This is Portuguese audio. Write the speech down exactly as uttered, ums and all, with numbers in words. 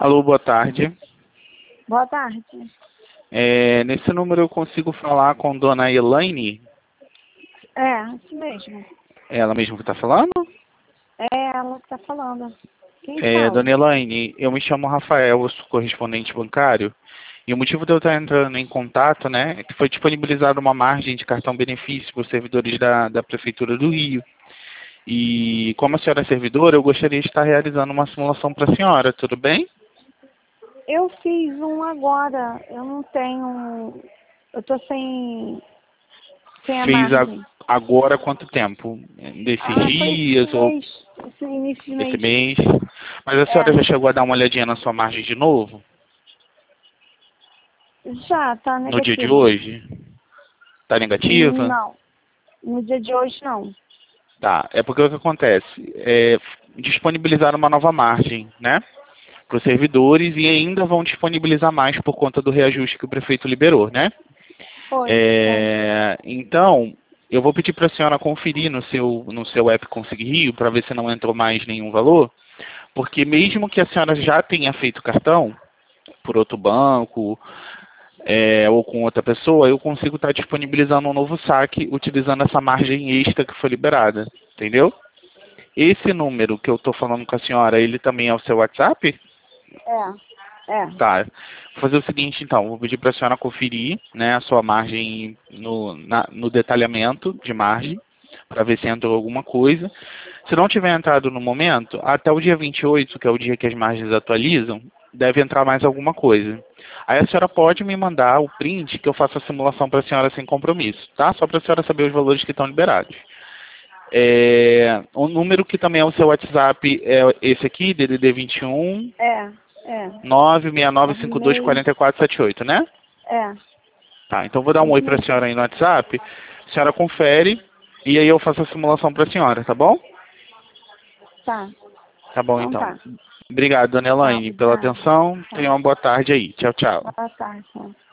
Alô, boa tarde. Boa tarde. É, nesse número eu consigo falar com dona Elaine? É, isso mesmo. É ela mesmo que está falando? É ela que tá falando. Quem É, fala? dona Elaine, eu me chamo Rafael, eu sou correspondente bancário. E o motivo de eu estar entrando em contato, né, é que foi disponibilizada uma margem de cartão-benefício para os servidores da, da Prefeitura do Rio. E como a senhora é servidora, eu gostaria de estar realizando uma simulação para a senhora, tudo bem? Eu fiz um agora. Eu não tenho... Eu tô sem... Sem a Fez a- margem. agora há quanto tempo? Desses Ah, foi esse dias ou mês. Esse início de esse mês. mês? Mas a senhora É. já chegou a dar uma olhadinha na sua margem de novo? Já, tá No dia de negativo. hoje? Tá negativa? Não. No dia de hoje, não. Tá. É porque o que acontece? É, disponibilizaram uma nova margem, né? Para os servidores e ainda vão disponibilizar mais por conta do reajuste que o prefeito liberou, né? Foi. É. É, então, eu vou pedir para a senhora conferir no seu, no seu app Conseguir Rio para ver se não entrou mais nenhum valor, porque mesmo que a senhora já tenha feito cartão por outro banco, é, ou com outra pessoa, eu consigo estar disponibilizando um novo saque utilizando essa margem extra que foi liberada, entendeu? Esse número que eu estou falando com a senhora, ele também é o seu WhatsApp? É. É. Tá. Vou fazer o seguinte, então, vou pedir para a senhora conferir, né, a sua margem no, na- no detalhamento de margem, para ver se entrou alguma coisa. Se não tiver entrado no momento, até o dia vinte e oito, que é o dia que as margens atualizam, deve entrar mais alguma coisa. Aí a senhora pode me mandar o print que eu faço a simulação para a senhora sem compromisso, tá? Só para a senhora saber os valores que estão liberados. É, o número que também é o seu WhatsApp é esse aqui, D D D vinte e um, É. É. nove seis nove cinco dois Arrumei. quatro quatro sete oito, né? É. Tá, então vou dar um oi Isso para a mesmo. senhora aí no WhatsApp. A senhora confere e aí eu faço a simulação para a senhora, tá bom? Tá. Tá bom, Então então. tá. Obrigado, dona Tá, Elaine, pela obrigada. atenção. Tá. Tenha uma boa tarde aí. Tchau, tchau. Boa tarde.